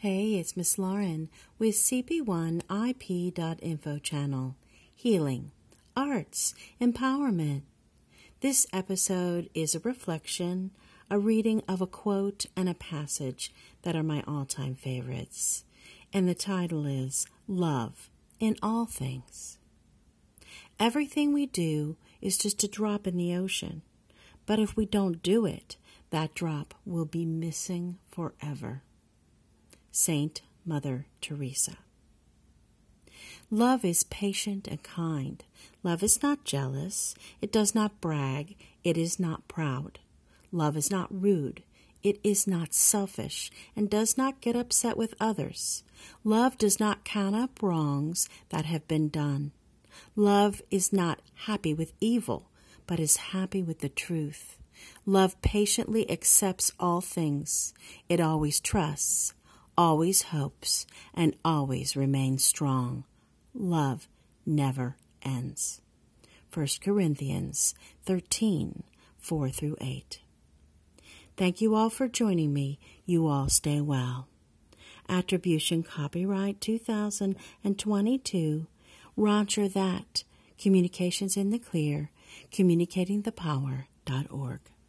Hey, it's Miss Lauren with CP1IP.info channel. Healing, Arts, Empowerment. This episode is a reflection, a reading of a quote and a passage that are my all-time favorites. And the title is Love in All Things. Everything we do is just a drop in the ocean. But if we don't do it, that drop will be missing forever. Saint Mother Teresa. Love is patient and kind. Love is not jealous. It does not brag. It is not proud. Love is not rude. It is not selfish and does not get upset with others. Love does not count up wrongs that have been done. Love is not happy with evil, but is happy with the truth. Love patiently accepts all things. It always trusts, always hopes, and always remains strong. Love never ends. 1 Corinthians 13, 4-8. Thank you all for joining me. You all stay well. Attribution copyright 2022. Roger that. Communications in the Clear. Communicatingthepower.org.